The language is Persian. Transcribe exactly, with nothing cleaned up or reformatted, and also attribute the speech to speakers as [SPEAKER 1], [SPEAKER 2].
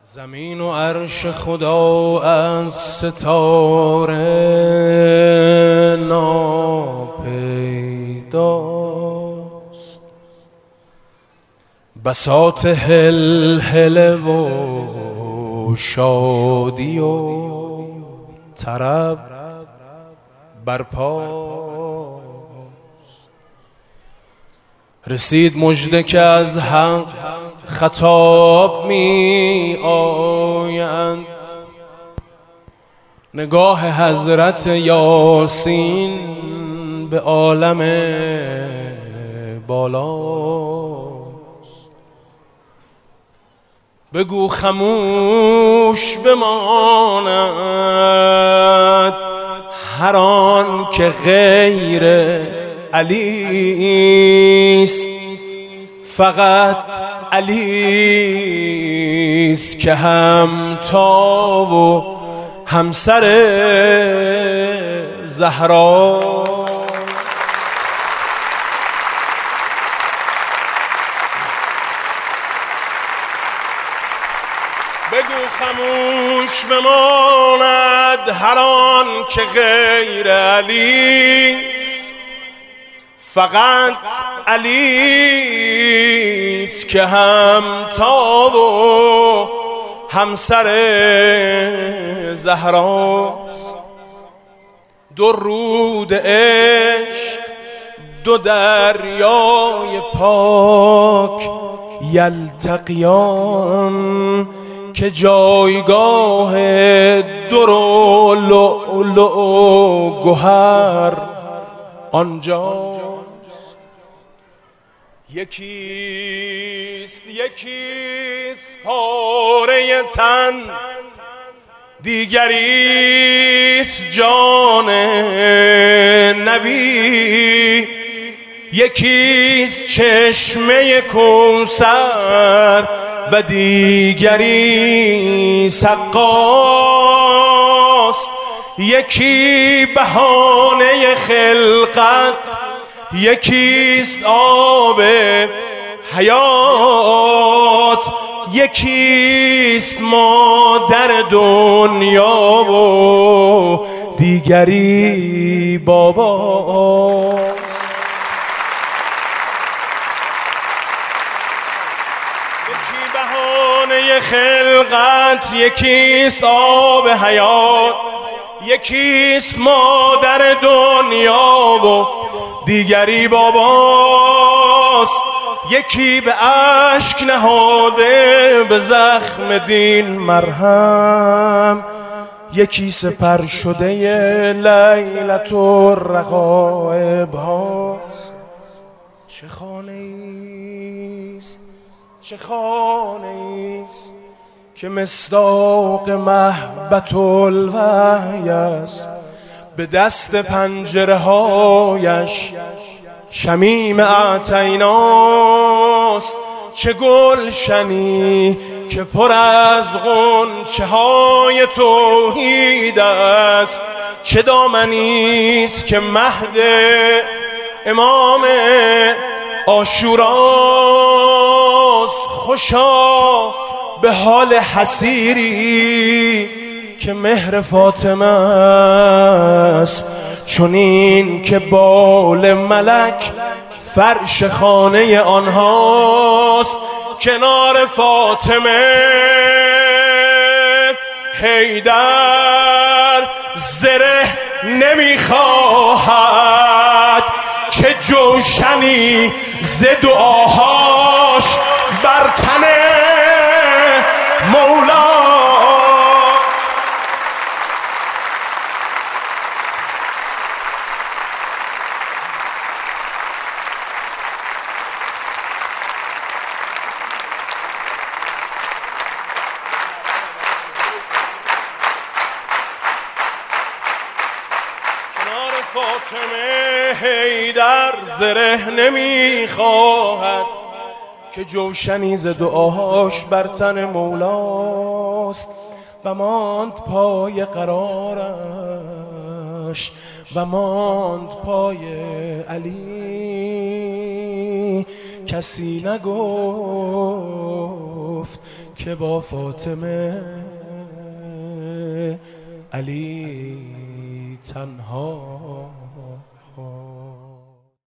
[SPEAKER 1] زمین و عرش خدا از ستاره ناپیداست، بساط هل هل و شادی و طرب برپاست. رسید مژده که از حق خطاب می آیند، نگاه حضرت یاسین به عالم بالاست. بگو خموش بماند هر آن که غیر علیست، فقط علیست که همتا و همسر زهرا. بگو خموش بماند هر آن که غیر علیست، فقط علیست که همتا و همسر زهراست. دو رود عشق دو دریای پاک یلتقیان، که جایگاه در و لؤلؤ و گوهر آنجاست. یکیست یکیست پاره تن، دیگریست جان نبی. یکیست چشمه کوثر و دیگری سقاست. یکی بهانه خلقت، یکیست آب حیات. یکیست مادر دنیا و دیگری باباست. یکی بهانه خلقت، یکیست آب حیات. یکیست مادر دنیا و دیگری باباست. یکی به اشک نهاده به زخم دین مرهم، یکی سپر شده لیلت الرغائب هاست. چه خانه ایست چه خانه ایست که مصداق مهبت الوحی است. به دست پنجره هایش شمیم اعطیناست. چه گلشنی که پر از غنچه های توحید است. چه دامنیست که مهد امام عاشوراست. خوشا به حال حسیری که مهر فاطمه است، چونین که بال ملک فرش خانه آنهاست. کنار فاطمه حیدر زره نمیخواهد، که جوشنی ز دعاهاش بر تن مولا. فاطمه حیدر زره نمیخواهد، که جوشنی ز دعاهاش بر تن مولاست. و ماند پای قرارش و ماند پای علی. کسی نگفت که با فاطمه علی تنها